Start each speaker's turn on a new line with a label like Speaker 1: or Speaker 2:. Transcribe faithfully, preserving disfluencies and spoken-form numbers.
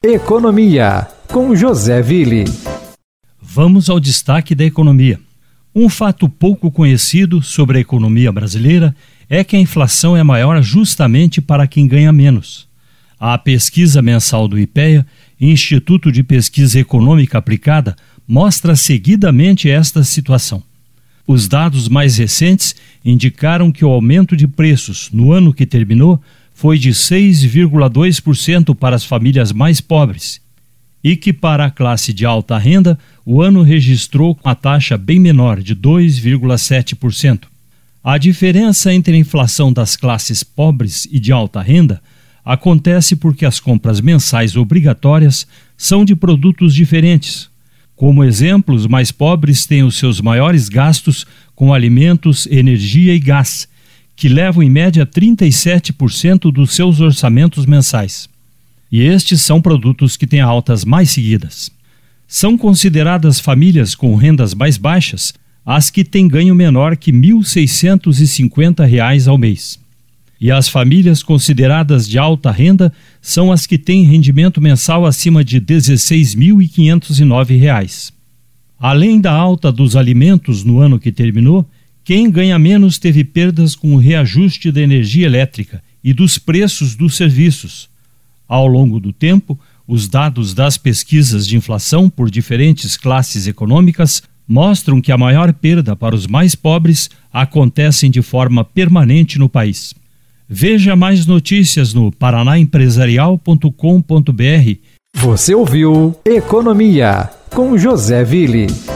Speaker 1: Economia, com José Ville.
Speaker 2: Vamos ao destaque da economia. Um fato pouco conhecido sobre a economia brasileira é que a inflação é maior justamente para quem ganha menos. A pesquisa mensal do IPEA, Instituto de Pesquisa Econômica Aplicada, mostra seguidamente esta situação. Os dados mais recentes indicaram que o aumento de preços no ano que terminou foi de seis vírgula dois por cento para as famílias mais pobres e que para a classe de alta renda o ano registrou uma taxa bem menor de dois vírgula sete por cento. A diferença entre a inflação das classes pobres e de alta renda acontece porque as compras mensais obrigatórias são de produtos diferentes. Como exemplo, os mais pobres têm os seus maiores gastos com alimentos, energia e gás, que levam em média trinta e sete por cento dos seus orçamentos mensais. E estes são produtos que têm altas mais seguidas. São consideradas famílias com rendas mais baixas as que têm ganho menor que mil seiscentos e cinquenta reais ao mês. E as famílias consideradas de alta renda são as que têm rendimento mensal acima de dezesseis mil quinhentos e nove reais. Além da alta dos alimentos no ano que terminou, quem ganha menos teve perdas com o reajuste da energia elétrica e dos preços dos serviços. Ao longo do tempo, os dados das pesquisas de inflação por diferentes classes econômicas mostram que a maior perda para os mais pobres acontecem de forma permanente no país. Veja mais notícias no paraná empresarial ponto com ponto br.
Speaker 1: Você ouviu Economia, com José Ville.